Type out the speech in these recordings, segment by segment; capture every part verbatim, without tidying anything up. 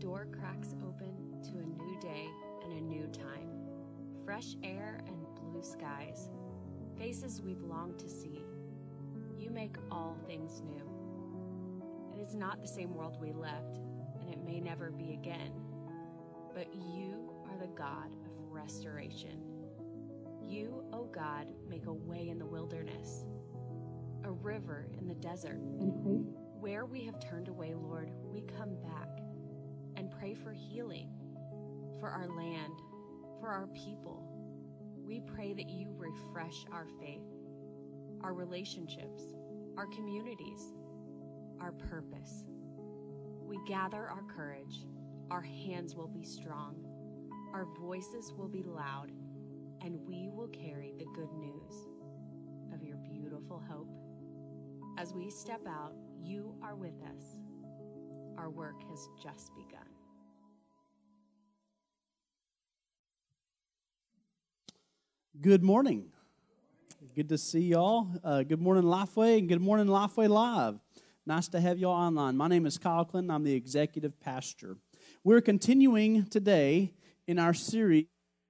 door cracks open to a new day and a new time. Fresh air and blue skies. Faces we've longed to see. You make all things new. It is not the same world we left, and it may never be again. But you are the God of restoration. You, O God, make a way in the wilderness, a river in the desert. And where we have turned away, Lord, we come back and pray for healing, for our land, for our people. We pray that you refresh our faith, our relationships, our communities, our purpose. We gather our courage. Our hands will be strong. Our voices will be loud, and we will carry the good news of your beautiful hope. As we step out, you are with us. Our work has just begun. Good morning. Good to see y'all. Uh, good morning, Lifeway, and good morning, Lifeway Live. Nice to have y'all online. My name is Kyle Clinton. I'm the executive pastor. We're continuing today in our series.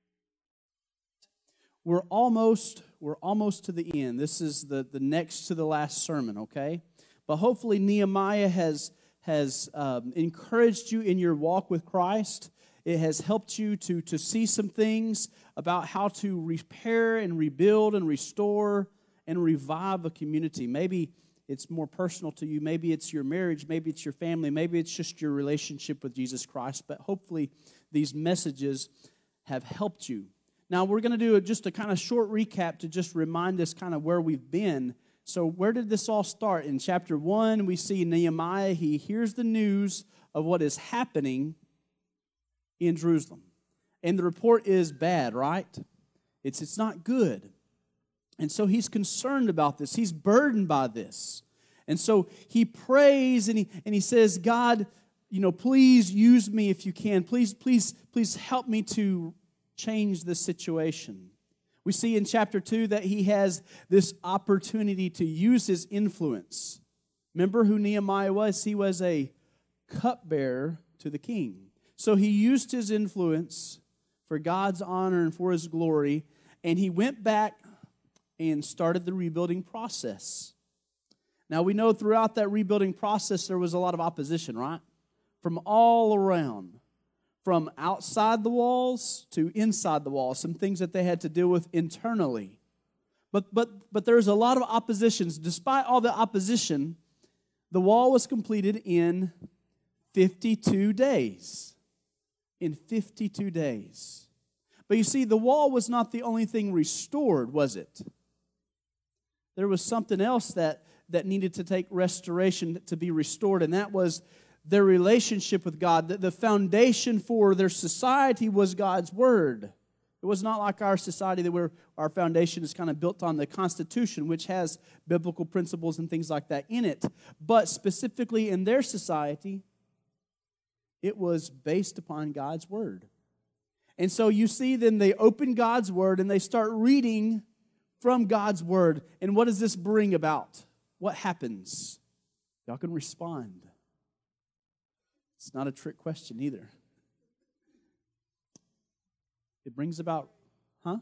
We're almost we're almost to the end. This is the, the next to the last sermon, okay? But hopefully Nehemiah has has um, encouraged you in your walk with Christ. It has helped you to, to see some things about how to repair and rebuild and restore and revive a community. Maybe it's more personal to you. Maybe it's your marriage. Maybe it's your family. Maybe it's just your relationship with Jesus Christ. But hopefully these messages have helped you. Now we're going to do just a kind of short recap to just remind us kind of where we've been. So where did this all start? In chapter one, we see Nehemiah. He hears the news of what is happening in Jerusalem. And the report is bad, right? It's, it's not good. And so he's concerned about this. He's burdened by this. And so he prays and he, and he says, God, you know, please use me if you can. Please, please, please help me to change this situation. We see in chapter two that he has this opportunity to use his influence. Remember who Nehemiah was? He was a cupbearer to the king. So he used his influence for God's honor and for his glory, and he went back and started the rebuilding process. Now we know throughout that rebuilding process there was a lot of opposition, right? From all around. From outside the walls to inside the walls, some things that they had to deal with internally. But but but there's a lot of oppositions. Despite all the opposition, the wall was completed in fifty-two days. In fifty-two days. But you see, the wall was not the only thing restored, was it? There was something else that, that needed to take restoration to be restored, and that was their relationship with God. The, the foundation for their society was God's Word. It was not like our society that where our foundation is kind of built on the Constitution, which has biblical principles and things like that in it. But specifically in their society, it was based upon God's Word. And so you see then they open God's Word and they start reading from God's Word. And what does this bring about? What happens? Y'all can respond. It's not a trick question either. It brings about, huh?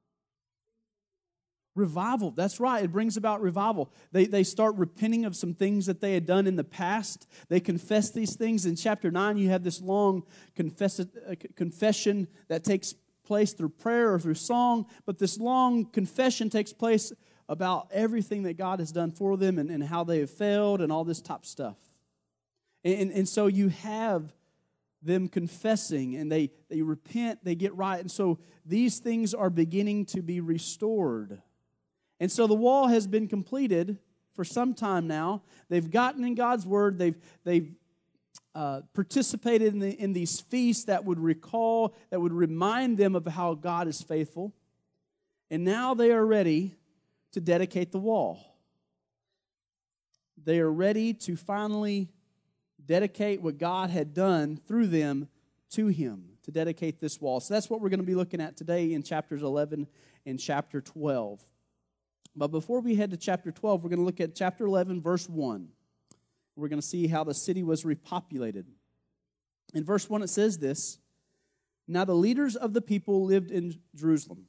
Revival. That's right. It brings about revival. They, they start repenting of some things that they had done in the past. They confess these things. In chapter nine, you have this long confess, uh, confession that takes place through prayer or through song. But this long confession takes place about everything that God has done for them and, and how they have failed and all this type of stuff. And, and so you have them confessing and they, they repent, they get right. And so these things are beginning to be restored. And so the wall has been completed for some time now. They've gotten in God's Word. They've, they've uh, participated in, the, in these feasts that would recall, that would remind them of how God is faithful. And now they are ready to dedicate the wall. They are ready to finally dedicate what God had done through them to Him, to dedicate this wall. So that's what we're going to be looking at today in chapters eleven and chapter twelve. But before we head to chapter twelve, we're going to look at chapter eleven, verse one. We're going to see how the city was repopulated. In verse one it says this, "Now the leaders of the people lived in Jerusalem,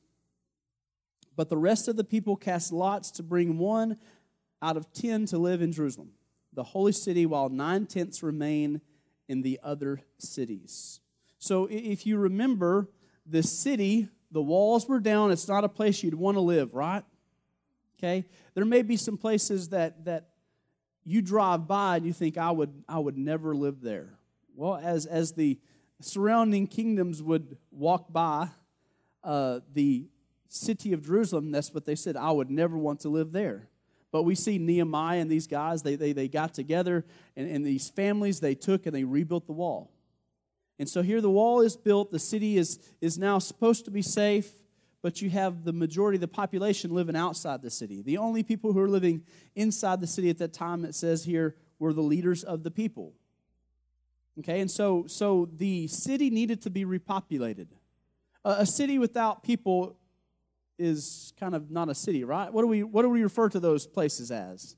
but the rest of the people cast lots to bring one out of ten to live in Jerusalem, the holy city, while nine-tenths remain in the other cities." So if you remember, the city, the walls were down. It's not a place you'd want to live, right? Okay? There may be some places that, that you drive by and you think, I would, I would never live there. Well, as, as the surrounding kingdoms would walk by uh, the city of Jerusalem, that's what they said, I would never want to live there. But we see Nehemiah and these guys, they, they, they got together, and, and these families, they took and they rebuilt the wall. And so here the wall is built, the city is, is now supposed to be safe, but you have the majority of the population living outside the city. The only people who are living inside the city at that time, it says here, were the leaders of the people. Okay, and so, so the city needed to be repopulated. Uh, a city without people is kind of not a city, right? What do we what do we refer to those places as?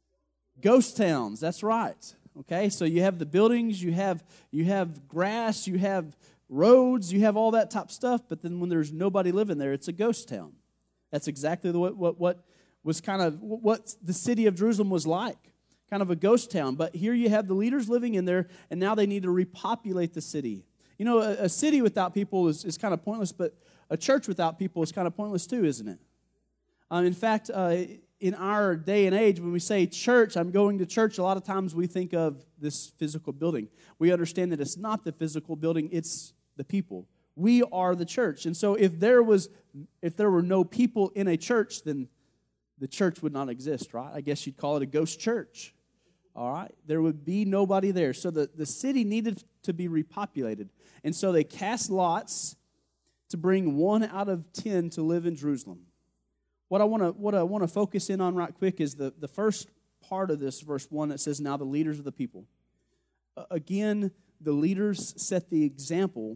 Ghost towns. That's right. Okay, so you have the buildings, you have you have grass, you have roads, you have all that type of stuff, but then when there's nobody living there, it's a ghost town. That's exactly the, what what what was kind of what the city of Jerusalem was like. Kind of a ghost town. But here you have the leaders living in there, and now they need to repopulate the city. You know, a, a city without people is, is kind of pointless, but a church without people is kind of pointless too, isn't it? Um, in fact, uh, in our day and age, when we say church, I'm going to church, a lot of times we think of this physical building. We understand that it's not the physical building, it's the people. We are the church. And so if there was, if there were no people in a church, then the church would not exist, right? I guess you'd call it a ghost church. All right? There would be nobody there. So the, the city needed to be repopulated. And so they cast lots to bring one out of ten to live in Jerusalem. What I want to what I want to focus in on right quick is the, the first part of this, verse one, that says, "Now the leaders of the people." Uh, again, the leaders set the example,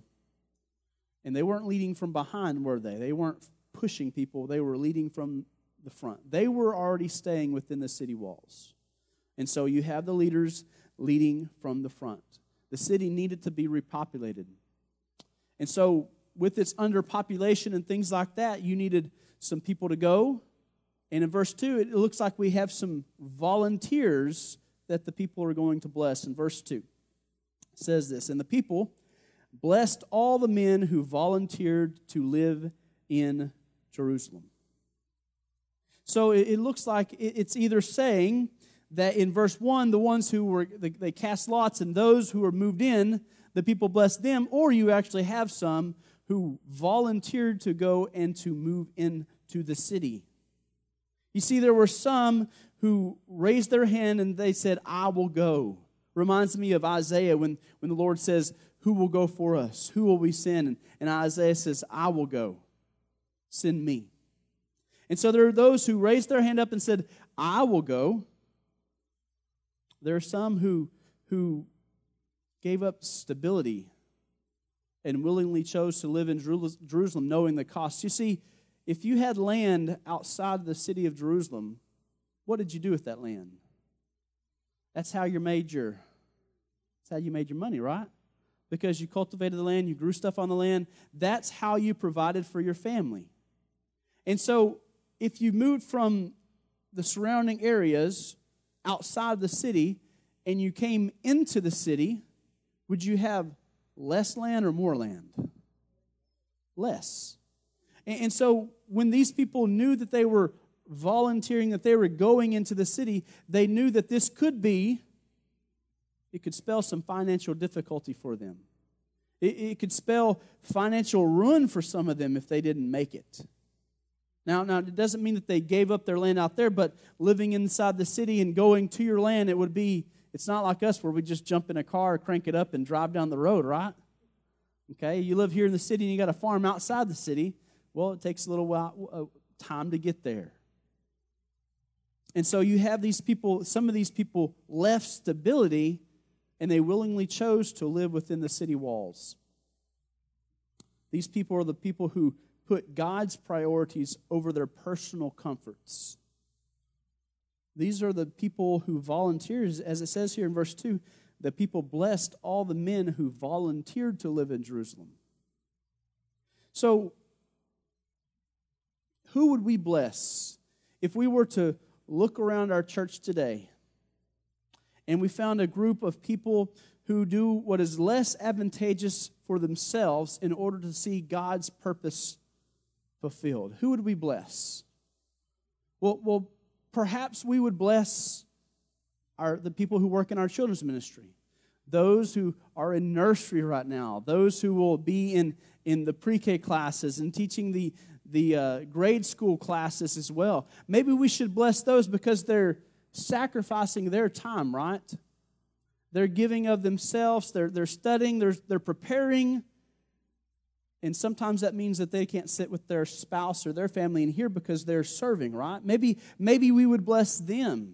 and they weren't leading from behind, were they? They weren't pushing people. They were leading from the front. They were already staying within the city walls. And so you have the leaders leading from the front. The city needed to be repopulated. And so with its underpopulation and things like that, you needed some people to go. And in verse two, it looks like we have some volunteers that the people are going to bless. In verse two, it says this, "And the people blessed all the men who volunteered to live in Jerusalem." So it looks like it's either saying that in verse one, the ones who were, they cast lots, and those who were moved in, the people blessed them, or you actually have some who volunteered to go and to move into the city. You see, there were some who raised their hand and they said, "I will go." Reminds me of Isaiah when, when the Lord says, "Who will go for us? Who will we send?" And, and Isaiah says, "I will go. Send me." And so there are those who raised their hand up and said, "I will go." There are some who, who gave up stability and willingly chose to live in Jerusalem knowing the cost. You see, if you had land outside the city of Jerusalem, what did you do with that land? That's how you made your, that's how you made your money, right? Because you cultivated the land, you grew stuff on the land. That's how you provided for your family. And so if you moved from the surrounding areas outside the city and you came into the city, would you have less land or more land? Less. And, and so when these people knew that they were volunteering, that they were going into the city, they knew that this could be, it could spell some financial difficulty for them. It, it could spell financial ruin for some of them if they didn't make it. Now, now, it doesn't mean that they gave up their land out there, but living inside the city and going to your land, it would be, it's not like us where we just jump in a car, crank it up, and drive down the road, right? Okay, you live here in the city and you got a farm outside the city. Well, it takes a little while, uh, time to get there. And so you have these people, some of these people left stability and they willingly chose to live within the city walls. These people are the people who put God's priorities over their personal comforts. These are the people who volunteers, as it says here in verse two, the people blessed all the men who volunteered to live in Jerusalem. So, who would we bless if we were to look around our church today and we found a group of people who do what is less advantageous for themselves in order to see God's purpose fulfilled? Who would we bless? Well, well perhaps we would bless our, the people who work in our children's ministry, those who are in nursery right now, those who will be in, in the pre-K classes and teaching the, the uh, grade school classes as well. Maybe we should bless those because they're sacrificing their time, right? They're giving of themselves, they're, they're studying, they're, they're preparing. And sometimes that means that they can't sit with their spouse or their family in here because they're serving, right? Maybe, maybe we would bless them.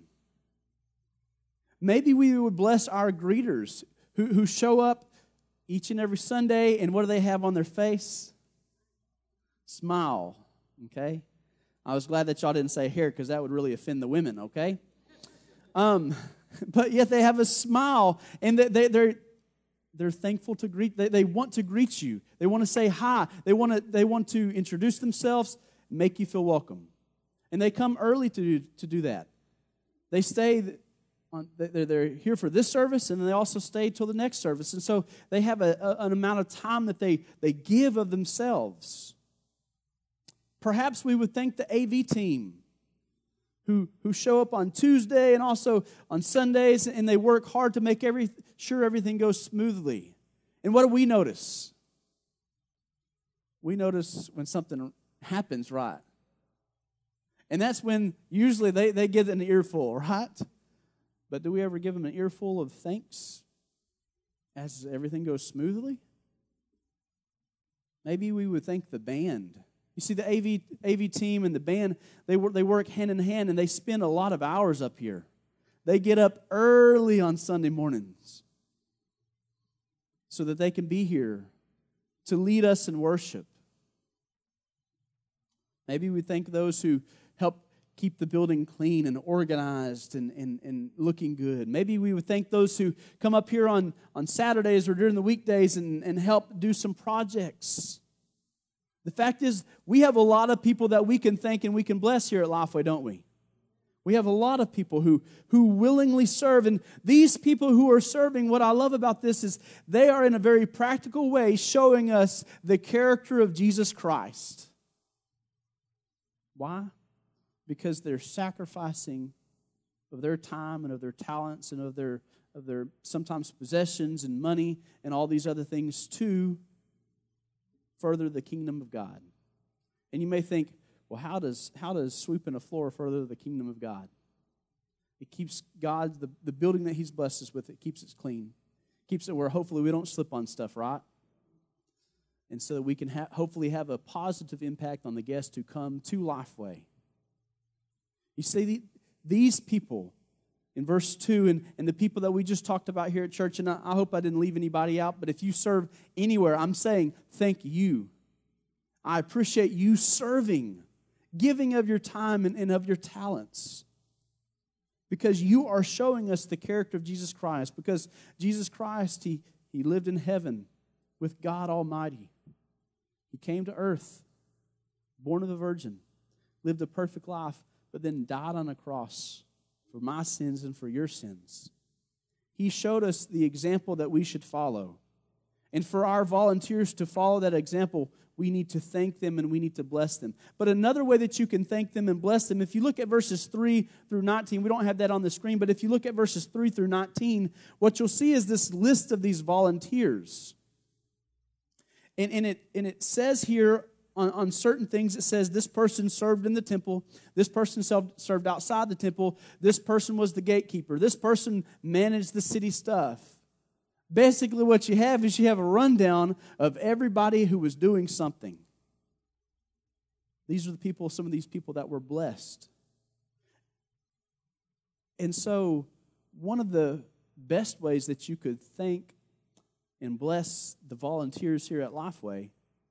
Maybe we would bless our greeters who, who show up each and every Sunday, and what do they have on their face? Smile, okay? I was glad that y'all didn't say hair because that would really offend the women, okay? Um, but yet they have a smile, and they, they, they're they're thankful to greet. They, they want to greet you. They want to say hi. They want to they want to introduce themselves, make you feel welcome, and they come early to do, to do that. They stay on. They're they're here for this service, and they also stay till the next service, and so they have a, a, an amount of time that they they give of themselves. Perhaps we would thank the A V team who, who show up on Tuesday and also on Sundays, and they work hard to make every, sure everything goes smoothly. And what do we notice? We notice when something happens right. And that's when usually they, they get an earful, right? But do we ever give them an earful of thanks as everything goes smoothly? Maybe we would thank the band. You see, the A V, A V team and the band, they work, they work hand in hand, and they spend a lot of hours up here. They get up early on Sunday mornings so that they can be here to lead us in worship. Maybe we thank those who help keep the building clean and organized and, and, and looking good. Maybe we would thank those who come up here on, on Saturdays or during the weekdays and, and help do some projects. The fact is, we have a lot of people that we can thank and we can bless here at Lifeway, don't we? We have a lot of people who, who willingly serve. And these people who are serving, what I love about this is they are in a very practical way showing us the character of Jesus Christ. Why? Because they're sacrificing of their time and of their talents and of their, of their sometimes possessions and money and all these other things to further the kingdom of God. And you may think, well, how does how does sweeping a floor further the kingdom of God? It keeps God, the, the building that He's blessed us with, it keeps it clean. Keeps it where hopefully we don't slip on stuff, right? And so that we can ha- hopefully have a positive impact on the guests who come to Lifeway. You see, the, these people in verse two, and, and the people that we just talked about here at church, and I, I hope I didn't leave anybody out, but if you serve anywhere, I'm saying thank you. I appreciate you serving, giving of your time and, and of your talents, because you are showing us the character of Jesus Christ, because Jesus Christ, He, he lived in heaven with God Almighty. He came to earth, born of a virgin, lived a perfect life, but then died on a cross for my sins and for your sins. He showed us the example that we should follow. And for our volunteers to follow that example, we need to thank them and we need to bless them. But another way that you can thank them and bless them, if you look at verses three through nineteen, we don't have that on the screen, but if you look at verses three through nineteen, what you'll see is this list of these volunteers. And, and, it, and it says here, On, on certain things, it says this person served in the temple, this person served outside the temple, this person was the gatekeeper, this person managed the city stuff. Basically what you have is you have a rundown of everybody who was doing something. These are the people, some of these people that were blessed. And so one of the best ways that you could thank and bless the volunteers here at Lifeway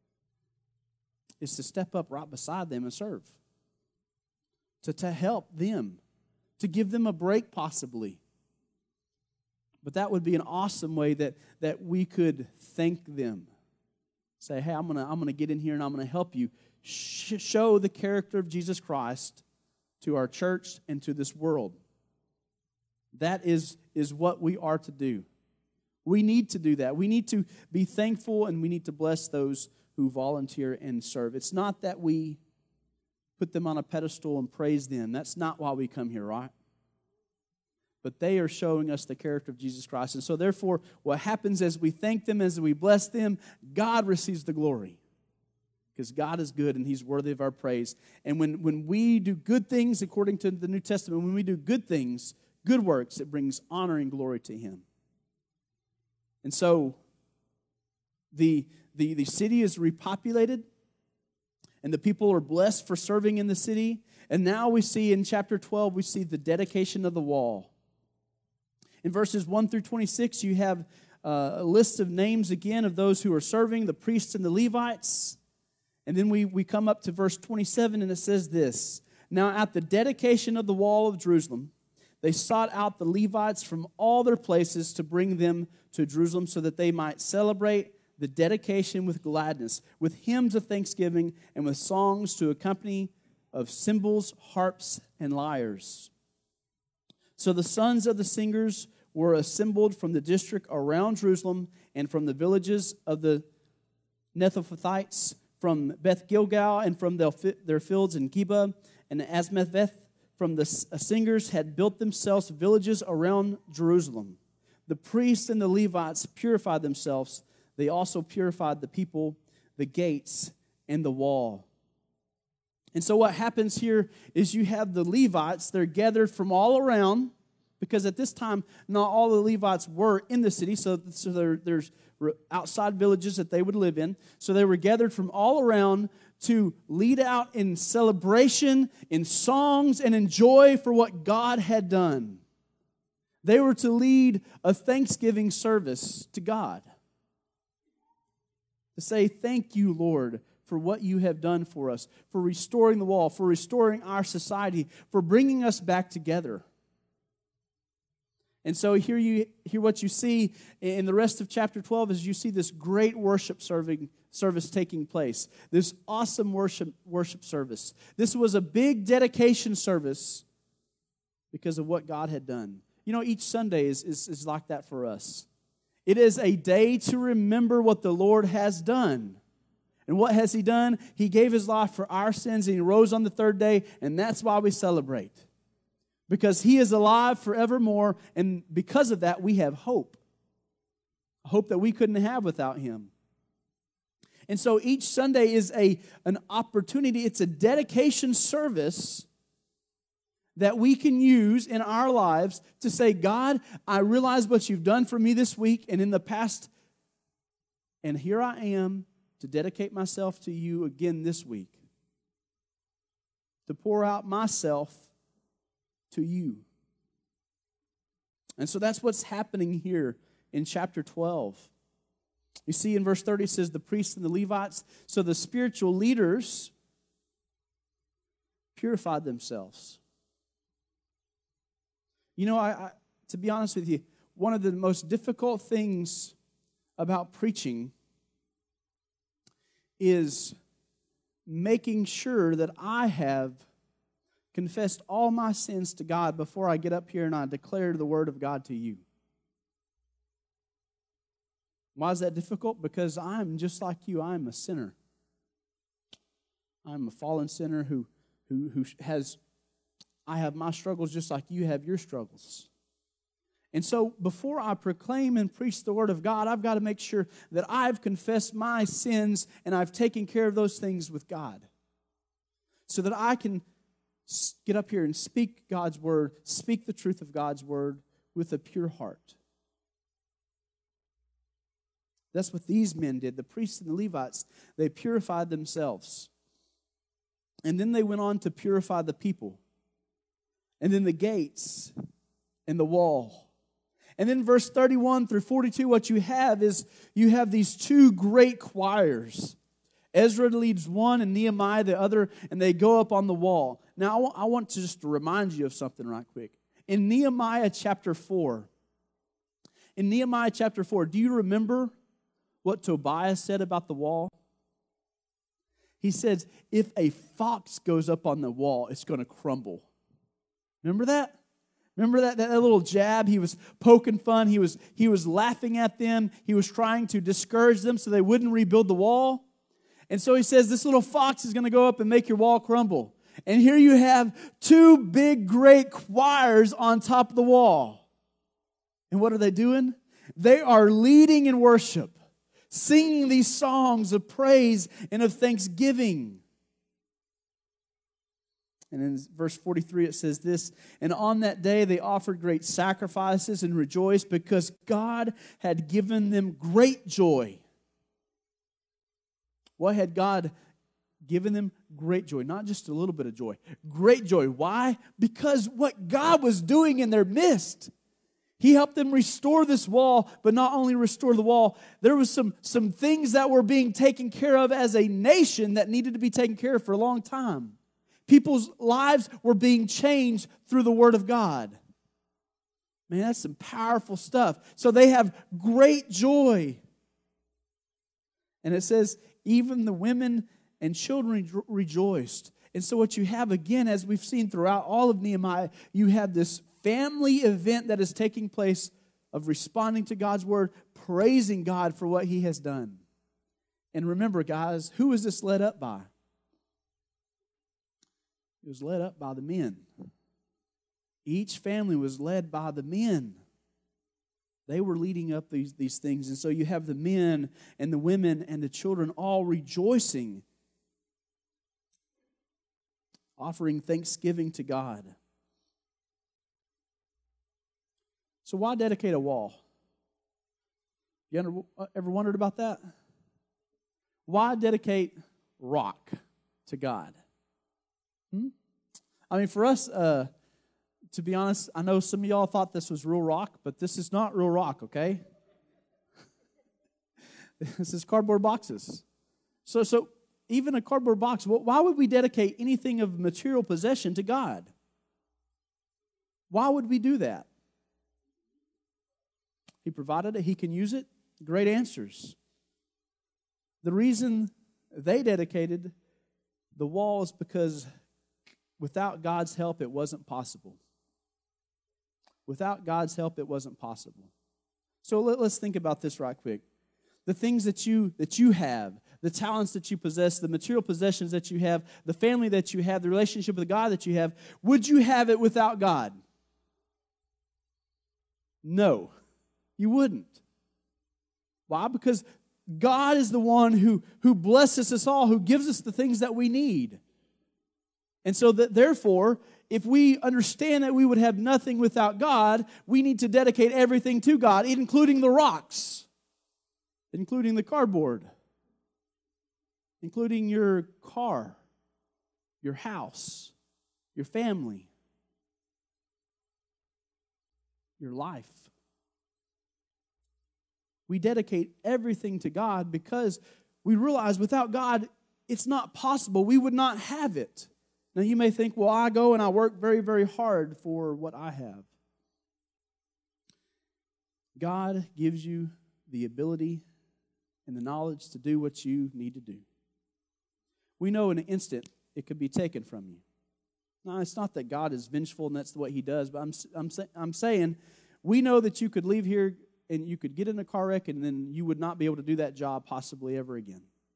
is to step up right beside them and serve. To, to help them. To give them a break possibly. But that would be an awesome way that, that we could thank them. Say, hey, I'm gonna I'm gonna get in here and I'm gonna help you sh- show the character of Jesus Christ to our church and to this world. That is, is what we are to do. We need to do that. We need to be thankful and we need to bless those who volunteer and serve. It's not that we put them on a pedestal and praise them. That's not why we come here, right? But they are showing us the character of Jesus Christ. And so therefore, what happens as we thank them, as we bless them, God receives the glory. Because God is good and He's worthy of our praise. And when, when we do good things, according to the New Testament, when we do good things, good works, it brings honor and glory to Him. And so the, the, the city is repopulated, and the people are blessed for serving in the city. And now we see in chapter twelve, we see the dedication of the wall. In verses one through twenty-six, you have uh, a list of names again of those who are serving, the priests and the Levites. And then we, we come up to verse twenty-seven, and it says this: Now at the dedication of the wall of Jerusalem, they sought out the Levites from all their places to bring them to Jerusalem so that they might celebrate the dedication with gladness, with hymns of thanksgiving, and with songs to accompany of cymbals, harps, and lyres. So the sons of the singers were assembled from the district around Jerusalem and from the villages of the Netophathites, from Beth Gilgal and from their fields in Geba and Asmaveth. From the singers had built themselves villages around Jerusalem. The priests and the Levites purified themselves. They also purified the people, the gates, and the wall. And so what happens here is you have the Levites. They're gathered from all around, because at this time, not all the Levites were in the city, so, so there, there's outside villages that they would live in. So they were gathered from all around to lead out in celebration, in songs, and in joy for what God had done. They were to lead a thanksgiving service to God. To say, thank you, Lord, for what you have done for us, for restoring the wall, for restoring our society, for bringing us back together. And so here you hear what you see in the rest of chapter twelve is you see this great worship serving service taking place. This awesome worship worship service. This was a big dedication service because of what God had done. You know, each Sunday is, is, is like that for us. It is a day to remember what the Lord has done. And what has He done? He gave His life for our sins, and He rose on the third day, and that's why we celebrate. Because He is alive forevermore, and because of that, we have hope. A hope that we couldn't have without Him. And so each Sunday is a, an opportunity, it's a dedication service that we can use in our lives to say, God, I realize what you've done for me this week and in the past, and here I am to dedicate myself to you again this week, to pour out myself to you. And so that's what's happening here in chapter twelve. You see in verse thirty, it says the priests and the Levites, so the spiritual leaders purified themselves. You know, I, I, to be honest with you, one of the most difficult things about preaching is making sure that I have confessed all my sins to God before I get up here and I declare the word of God to you. Why is that difficult? Because I'm just like you. I'm a sinner. I'm a fallen sinner who, who, who has, I have my struggles just like you have your struggles. And so before I proclaim and preach the word of God, I've got to make sure that I've confessed my sins and I've taken care of those things with God, so that I can get up here and speak God's word, speak the truth of God's word with a pure heart. That's what these men did. The priests and the Levites, they purified themselves. And then they went on to purify the people. And then the gates and the wall. And then verse thirty-one through forty-two, what you have is you have these two great choirs. Ezra leads one and Nehemiah the other, and they go up on the wall. Now, I want to just remind you of something right quick. In Nehemiah chapter four, In Nehemiah chapter four, do you remember what Tobiah said about the wall? He says, if a fox goes up on the wall, it's going to crumble. Remember that? Remember that, that little jab? He was poking fun. He was, he was laughing at them. He was trying to discourage them so they wouldn't rebuild the wall. And so he says, this little fox is going to go up and make your wall crumble. And here you have two big, great choirs on top of the wall. And what are they doing? They are leading in worship, singing these songs of praise and of thanksgiving. And in verse forty-three it says this, and on that day they offered great sacrifices and rejoiced because God had given them great joy. What had God given them? Great joy. Not just a little bit of joy. Great joy. Why? Because what God was doing in their midst. He helped them restore this wall, but not only restore the wall, there was some, some things that were being taken care of as a nation that needed to be taken care of for a long time. People's lives were being changed through the Word of God. Man, that's some powerful stuff. So they have great joy. And it says, even the women and children rejoiced. And so what you have, again, as we've seen throughout all of Nehemiah, you have this family event that is taking place of responding to God's Word, praising God for what He has done. And remember, guys, who is this led up by? It was led up by the men. Each family was led by the men. They were leading up these, these things. And so you have the men and the women and the children all rejoicing, offering thanksgiving to God. So why dedicate a wall? You ever wondered about that? Why dedicate rock to God? Hmm? I mean, for us, uh, to be honest, I know some of y'all thought this was real rock, but this is not real rock, okay? This is cardboard boxes. So, so even a cardboard box, why would we dedicate anything of material possession to God? Why would we do that? He provided it. He can use it. Great answers. The reason they dedicated the wall is because without God's help, it wasn't possible. Without God's help, it wasn't possible. So let, let's think about this right quick. The things that you that you have, the talents that you possess, the material possessions that you have, the family that you have, the relationship with God that you have, would you have it without God? No, you wouldn't. Why? Because God is the one who, who blesses us all, who gives us the things that we need. And so that therefore, if we understand that we would have nothing without God, we need to dedicate everything to God, including the rocks, including the cardboard, including your car, your house, your family, your life. We dedicate everything to God because we realize without God, it's not possible. We would not have it. Now, you may think, well, I go and I work very, very hard for what I have. God gives you the ability and the knowledge to do what you need to do. We know in an instant it could be taken from you. Now, it's not that God is vengeful and that's what He does, but I'm, I'm, I'm saying we know that you could leave here and you could get in a car wreck and then you would not be able to do that job possibly ever again.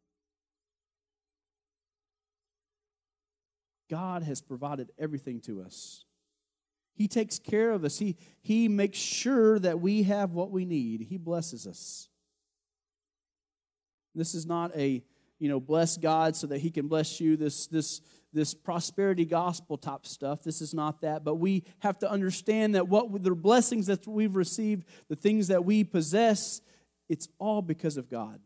God has provided everything to us. He takes care of us. He, he makes sure that we have what we need. He blesses us. This is not a, you know, bless God so that He can bless you, this, this, this prosperity gospel type stuff. This is not that. But we have to understand that what the blessings that we've received, the things that we possess, it's all because of God.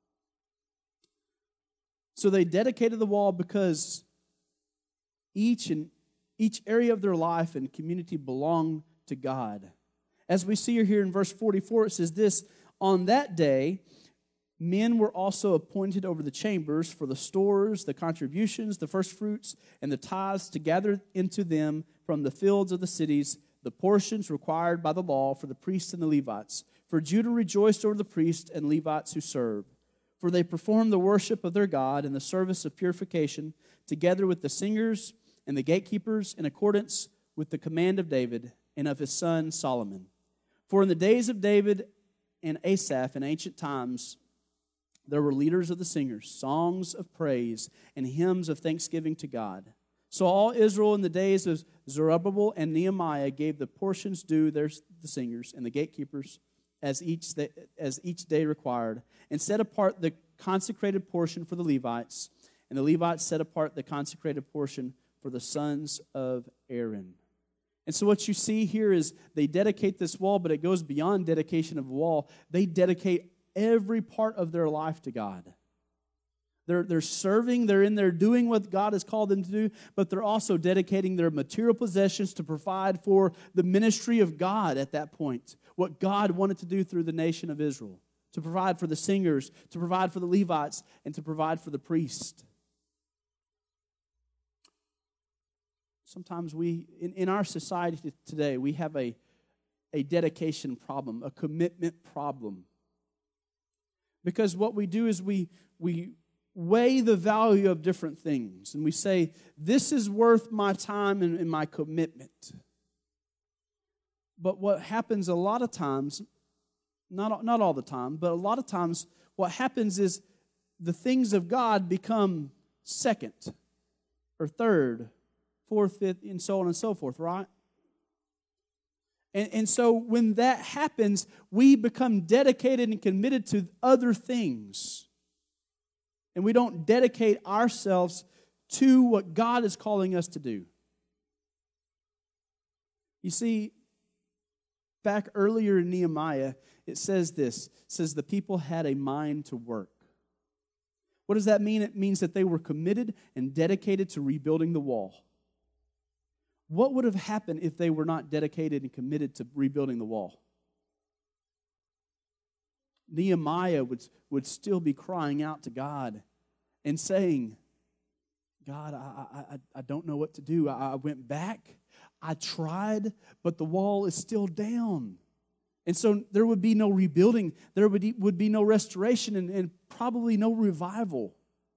So they dedicated the wall because Each and each area of their life and community belong to God. As we see here in verse forty-four, it says this, on that day, men were also appointed over the chambers for the stores, the contributions, the first fruits, and the tithes to gather into them from the fields of the cities the portions required by the law for the priests and the Levites, For Judah rejoiced over the priests and Levites who serve. For they performed the worship of their God and the service of purification, together with the singers and the gatekeepers, in accordance with the command of David and of his son Solomon. For in the days of David and Asaph in ancient times, there were leaders of the singers, songs of praise, and hymns of thanksgiving to God. So all Israel in the days of Zerubbabel and Nehemiah gave the portions due their, the singers and the gatekeepers as each, as each day required, and set apart the consecrated portion for the Levites, and the Levites set apart the consecrated portion for the sons of Aaron. And so what you see here is they dedicate this wall, but it goes beyond dedication of a wall. They dedicate every part of their life to God. They're, they're serving, they're in there doing what God has called them to do, but they're also dedicating their material possessions to provide for the ministry of God at that point, what God wanted to do through the nation of Israel, to provide for the singers, to provide for the Levites, and to provide for the priest. Sometimes we, in, in our society today, we have a, a dedication problem, a commitment problem. Because what we do is we, we weigh the value of different things, and we say, this is worth my time and, and my commitment. But what happens a lot of times, not, not all the time, but a lot of times, what happens is the things of God become second or third, fourth, fifth, and so on and so forth, right? And, and so when that happens, we become dedicated and committed to other things. And we don't dedicate ourselves to what God is calling us to do. You see, back earlier in Nehemiah, it says this. It says the people had a mind to work. What does that mean? It means that they were committed and dedicated to rebuilding the wall. What would have happened if they were not dedicated and committed to rebuilding the wall? Nehemiah would, would still be crying out to God and saying, God, I, I, I don't know what to do. I, I went back, I tried, but the wall is still down. And so there would be no rebuilding, there would, would be no restoration, and, and probably no revival.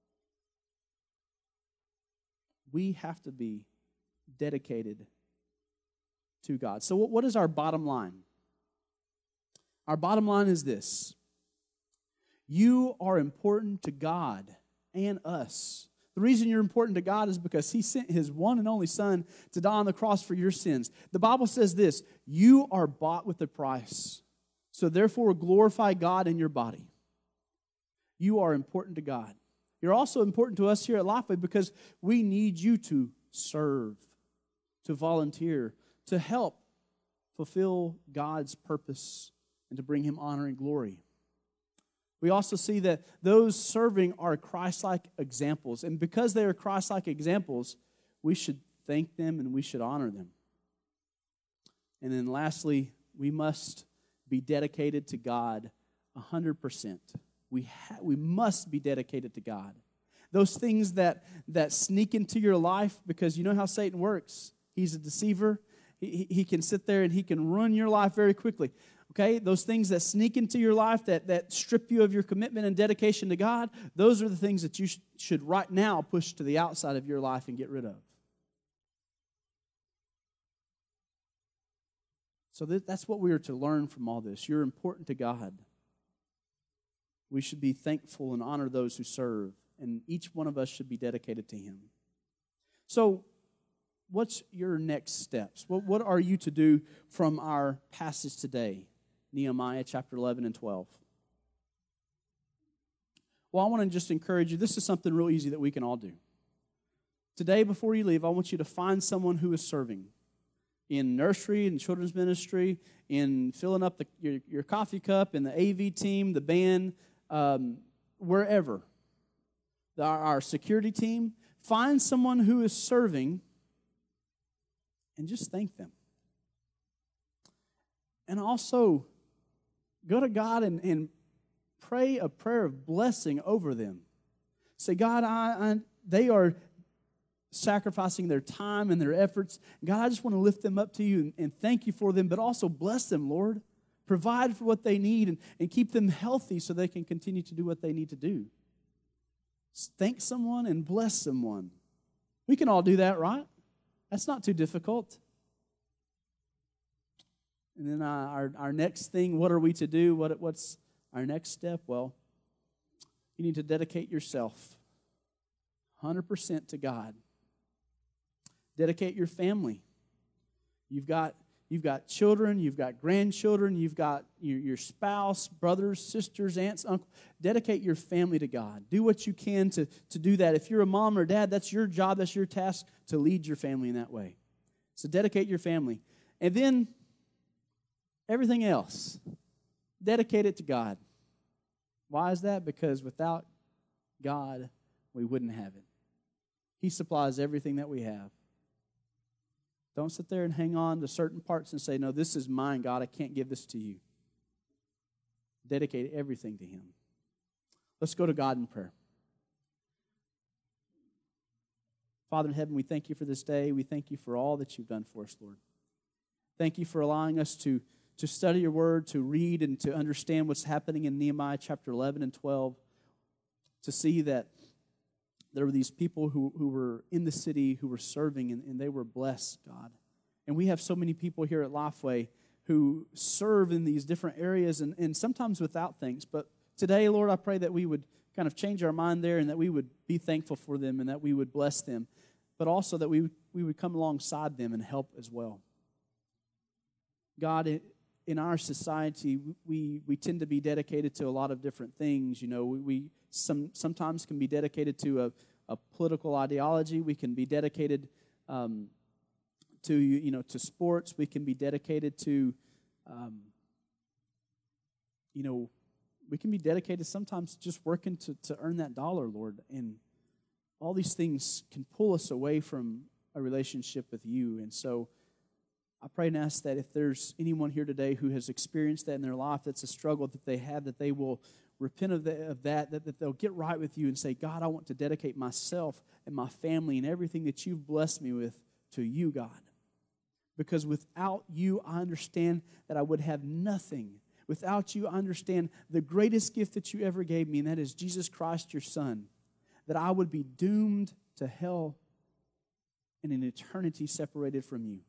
We have to be dedicated to God. So what is our bottom line? Our bottom line is this. You are important to God and us. The reason you're important to God is because He sent His one and only Son to die on the cross for your sins. The Bible says this, you are bought with a price. So therefore glorify God in your body. You are important to God. You're also important to us here at Lifeway because we need you to serve, to volunteer, to help fulfill God's purpose and to bring Him honor and glory. We also see that those serving are Christ-like examples. And because they are Christ-like examples, we should thank them and we should honor them. And then lastly, we must be dedicated to God one hundred percent. We, ha- we must be dedicated to God. Those things that, that sneak into your life, because you know how Satan works. He's a deceiver. He, he can sit there and he can ruin your life very quickly. Okay, those things that sneak into your life, that, that strip you of your commitment and dedication to God, those are the things that you sh- should right now push to the outside of your life and get rid of. So th- that's what we are to learn from all this. You're important to God. We should be thankful and honor those who serve, and each one of us should be dedicated to Him. So, what's your next steps? What, what are you to do from our passage today? Nehemiah chapter eleven and twelve. Well, I want to just encourage you. This is something real easy that we can all do. Today, before you leave, I want you to find someone who is serving in nursery, in children's ministry, in filling up the, your, your coffee cup, in the A V team, the band, um, wherever. Our, our security team. Find someone who is serving and just thank them. And also, go to God and, and pray a prayer of blessing over them. Say, God, I, I, they are sacrificing their time and their efforts. God, I just want to lift them up to you and, and thank you for them, but also bless them, Lord. provide for what they need, and, and keep them healthy so they can continue to do what they need to do. Thank someone and bless someone. We can all do that, right? That's not too difficult. And then uh, our, our next thing, what are we to do? What, what's our next step? Well, you need to dedicate yourself one hundred percent to God. Dedicate your family. You've got, you've got children, you've got grandchildren, you've got your, your spouse, brothers, sisters, aunts, uncles. Dedicate your family to God. Do what you can to, to do that. If you're a mom or dad, that's your job, that's your task to lead your family in that way. So dedicate your family. And then everything else, dedicate it to God. Why is that? Because without God, we wouldn't have it. He supplies everything that we have. Don't sit there and hang on to certain parts and say, no, this is mine, God. I can't give this to you. Dedicate everything to Him. Let's go to God in prayer. Father in heaven, we thank you for this day. We thank you for all that you've done for us, Lord. Thank you for allowing us to, to study your word, to read and to understand what's happening in Nehemiah chapter eleven and twelve, to see that there were these people who, who were in the city who were serving, and, and they were blessed, God. And we have so many people here at Lifeway who serve in these different areas and, and sometimes without things. But today, Lord, I pray that we would kind of change our mind there and that we would be thankful for them and that we would bless them, but also that we, we would come alongside them and help as well. God, in our society, we, we tend to be dedicated to a lot of different things. You know, we, we some sometimes can be dedicated to a, a political ideology. We can be dedicated um, to you know to sports. We can be dedicated to, um, you know, we can be dedicated sometimes just working to, to earn that dollar, Lord. And all these things can pull us away from a relationship with you. And so I pray and ask that if there's anyone here today who has experienced that in their life, that's a struggle that they have, that they will repent of, the, of that, that, that they'll get right with you and say, God, I want to dedicate myself and my family and everything that you've blessed me with to you, God. Because without you, I understand that I would have nothing. Without you, I understand the greatest gift that you ever gave me, and that is Jesus Christ, your Son, that I would be doomed to hell and an eternity separated from you.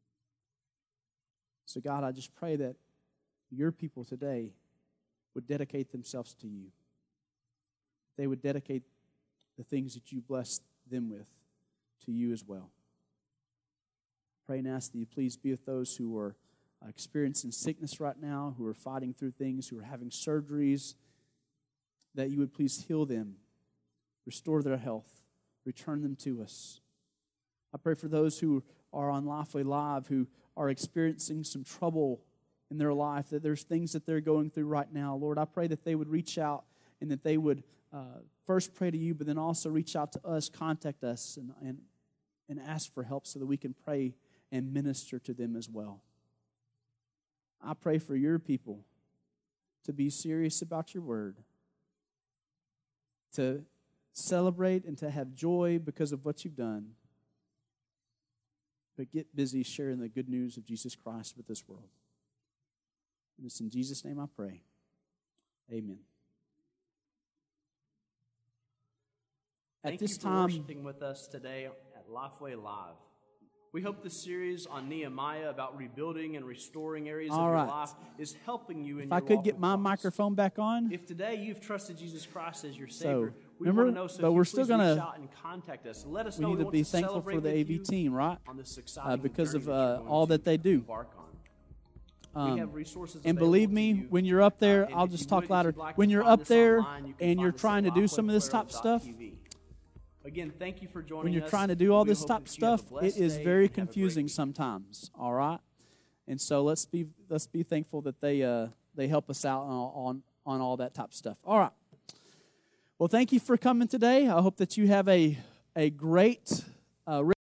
So, God, I just pray that your people today would dedicate themselves to you. They would dedicate the things that you blessed them with to you as well. Pray and ask that you please be with those who are experiencing sickness right now, who are fighting through things, who are having surgeries, that you would please heal them, restore their health, return them to us. I pray for those who are on Lifeway Live, who are experiencing some trouble in their life, that there's things that they're going through right now. Lord, I pray that they would reach out and that they would uh, first pray to you, but then also reach out to us, contact us, and, and, and ask for help so that we can pray and minister to them as well. I pray for your people to be serious about your word, to celebrate and to have joy because of what you've done, but get busy sharing the good news of Jesus Christ with this world. And it's in Jesus' name I pray. Amen. Thank At this you for time, worshiping with us today at Lifeway Live. We hope this series on Nehemiah about rebuilding and restoring areas All of right. your life is helping you in if your I could walk get with my Christ. microphone back on. If today you've trusted Jesus Christ as your So, Savior, we remember, want to know. So but if you we're please still reach gonna- out and contact us. Let us We know. need to want be to thankful celebrate for the with A V you team, right? on this Uh, exciting because journey of that you're uh, going all to that they do. embark on. Um, we have resources and available believe to me, you. when you're up there, Uh, and I'll if just you talk would, if louder. you'd like When to you're find up us there online, you can and find you're us at trying to do some of this top lifeway stuff, dot t v. Again, thank you for joining when you're us. trying to do all We this hope top that you have a stuff, it blessed is day very and have a great confusing week. sometimes. All right, and so let's be let's be thankful that they uh, they help us out on, on on all that top stuff. All right. Well, thank you for coming today. I hope that you have a a great uh,